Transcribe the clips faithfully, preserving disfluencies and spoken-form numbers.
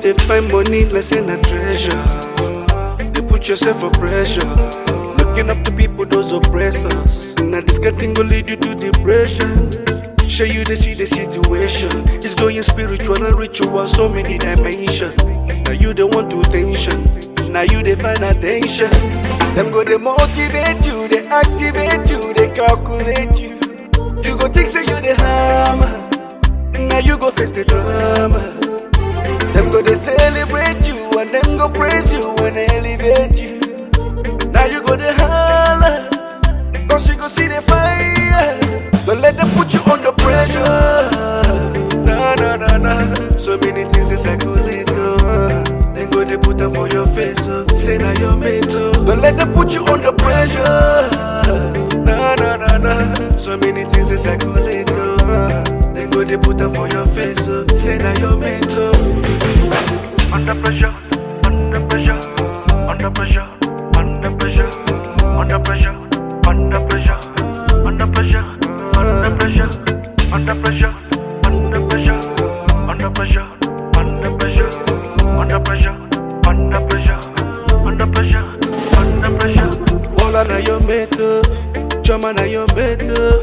they find money, let's say a treasure. They put yourself for pressure. Looking up to people, those oppressors. Now this getting will lead you to depression. Show you they see the situation. It's going spiritual and ritual, so many dimensions. Now you don't want to tension. Now you they find attention. Them go they motivate you, they activate you, they calculate you. You go think say you the hammer. Now you go face the drama. Them go they celebrate you and them go praise you and elevate you. Now you go they holler, cause you go see the fire. Don't let them put you under pressure. Nah, nah, nah, nah. So many things they circulate. Oh. Then go they put them for your face. Oh. Say now you're made. Oh. Don't let them put you under pressure. Nah, nah, nah, nah. So many things they circulate. Oh. Then go they put them for your face. Oh. Say now you're made. Oh. Under pressure, under pressure, under pressure, under pressure, under pressure, under pressure, under pressure, under pressure, under pressure, under pressure, under pressure, under pressure, under pressure, under pressure, under pressure, under pressure. All na your metal, Choma na your metal.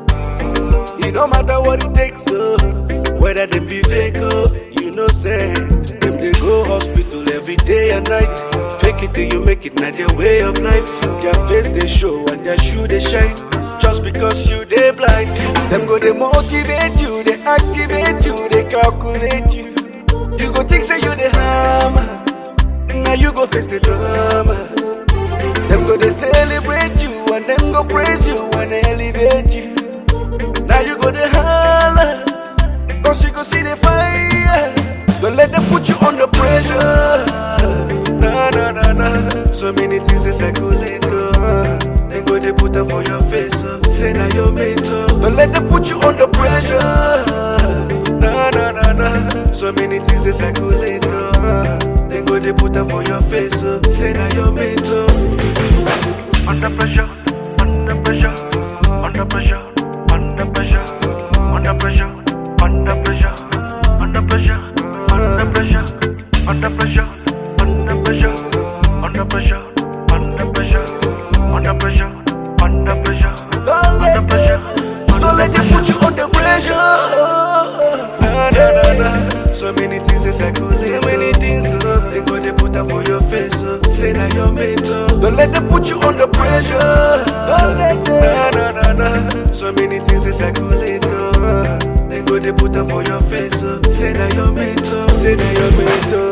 It don't matter what it takes, oh. Whether they be fake, oh, you know say. Them they go hospital every day and night. Fake it till you make it, not their way of life. Their face they show and their shoe they shine. Just because you they blind. Them go they motivate you, they activate you, they calculate you. You go think say you the hammer. Now you go face the drama. Them go they celebrate you and them go praise you and elevate you. Now you go they holler, cause you go see the fire. Don't let them put you under pressure. Nah, nah, nah, nah. So many things they circulate. Oh. Then go they put them for your face. Oh. Say now you're made. Oh. Don't let them put you under pressure. Nah, nah, nah, nah. So many things they circulate. Oh. Then go they put them for your face. Oh. Say now you're made. Oh. Under pressure, under pressure, under pressure, under pressure, under pressure, under pressure, under pressure, under pressure, under pressure, under pressure, under pressure, under pressure, under pressure, under pressure, under pressure. Don't let them put you under pressure. Nah, nah, nah, nah. So many things they circulate. So many things. Oh. They go they put them for your face. Oh. Say now you're made. Oh. Don't let them put you under pressure. Don't let them. Nah, nah, nah, nah. So many things they circulate. Oh. Then go they put them for your face. Oh. Say now you're made. Oh. Say now you're made. Oh.